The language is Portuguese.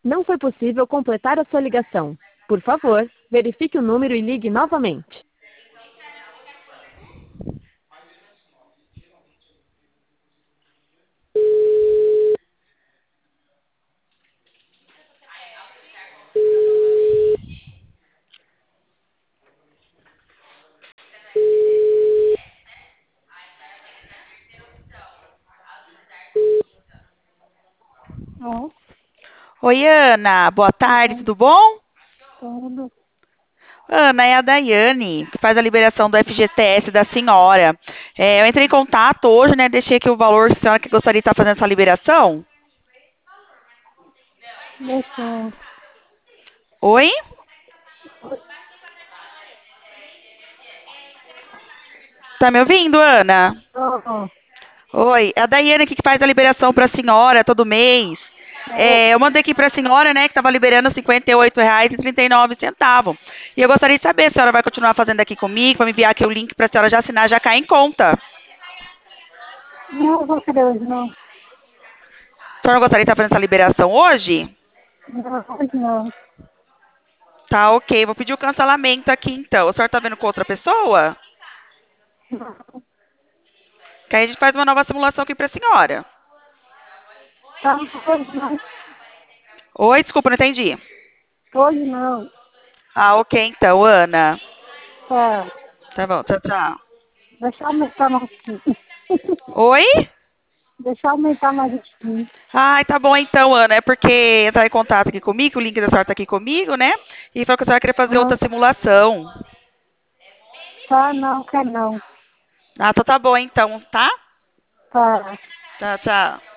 Não foi possível completar a sua ligação. Por favor, verifique o número e ligue novamente. Ó, Oi, Ana. Boa tarde, então, tudo bom? tudo. Ana, é a Daiane, que faz a liberação do FGTS da senhora. Eu entrei em contato hoje, né? Deixei aqui o valor, se a senhora que gostaria de estar fazendo essa liberação. Deixou. Oi? Tá me ouvindo, Ana? Ó, Oi, é a Daiane aqui que faz a liberação para a senhora todo mês. Eu mandei aqui para a senhora, né, que estava liberando R$ 58,39. E eu gostaria de saber se a senhora vai continuar fazendo aqui comigo, para me enviar aqui o link para a senhora já assinar, já cair em conta. não vou querer hoje, não. A senhora gostaria de estar fazendo essa liberação hoje? Não, hoje não. Tá, ok. Vou pedir o cancelamento aqui, então. A senhora tá vendo com outra pessoa? Não. Que aí a gente faz uma nova simulação aqui pra senhora. Tá, hoje não. Oi, desculpa, não entendi. Hoje não. Ah, ok, então, Ana. Tá. Tá bom, tchau, tchau. Deixa eu aumentar mais aqui. Oi? Deixa eu aumentar mais aqui. Ai, tá bom então, Ana. É porque entrar em contato aqui comigo, o link da senhora tá aqui comigo, né? E falou que a senhora queria fazer outra Ah, simulação. tá, não, quer não. Ah, então tá bom então, tá? Tá. Tchau, tchau.